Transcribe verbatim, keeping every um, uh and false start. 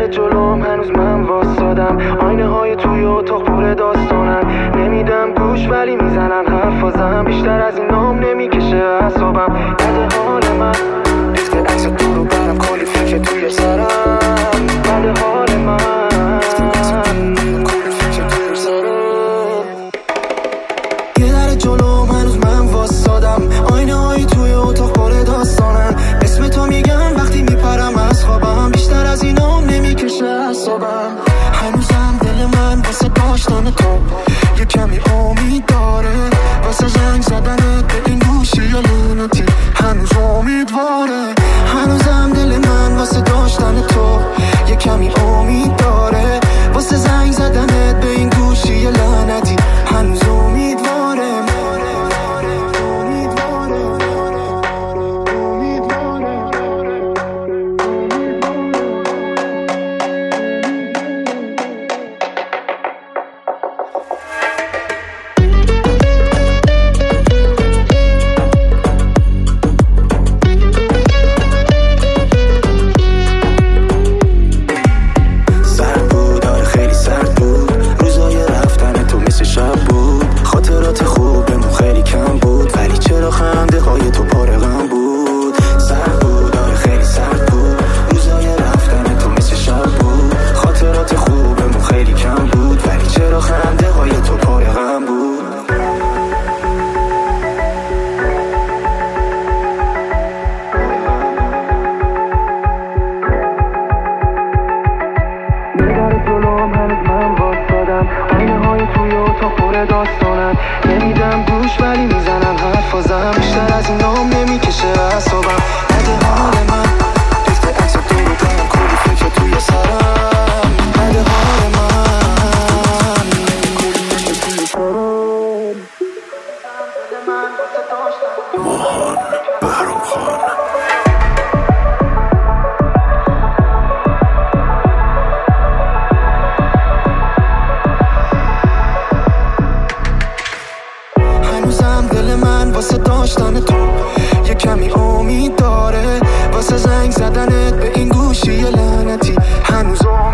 در جلوم هنوز من واسادم، آینه های توی اتاق پر داستانم. نمیدم گوش ولی میزنن حرفازم، بیشتر از این نام نمیکشه اعصابم. بده حال من ریخته عکس تو رو برم، کلی فکر توی سرم. بده حال من کلی فکر توی سرم. یه در جلوم هنوز من واسادم، آینه های توی اتاق پر داستانم. اسم تو میگم وقتی میپرم از خوابم، بیشتر از این نام نمیکشه اعصابم. هنوزم دل من واسه داشتن تو یه کمی امید داره، واسه زنگ زدنت به این گوشی یا لعنتی هنوز امیدواره. هنوزم دل من واسه داشتن تو یه کمی امید داره، واسه زنگ زدنت به این گوشی یا لعنتی هنوز امیدواره. داستانم نمیدم گوش ولی میزنم حرفازم، بیشتر از این نام نمیکشه اعصابم. بده حال من ریخته عکس تو رو برم، کلی فکر توی سرم. بده حال من کلی فکر توی سرم. ماهان بهرام خان. دل من واسه داشتن تو یه کمی امید داره، واسه زنگ زدنت به این گوشی لعنتی هنوز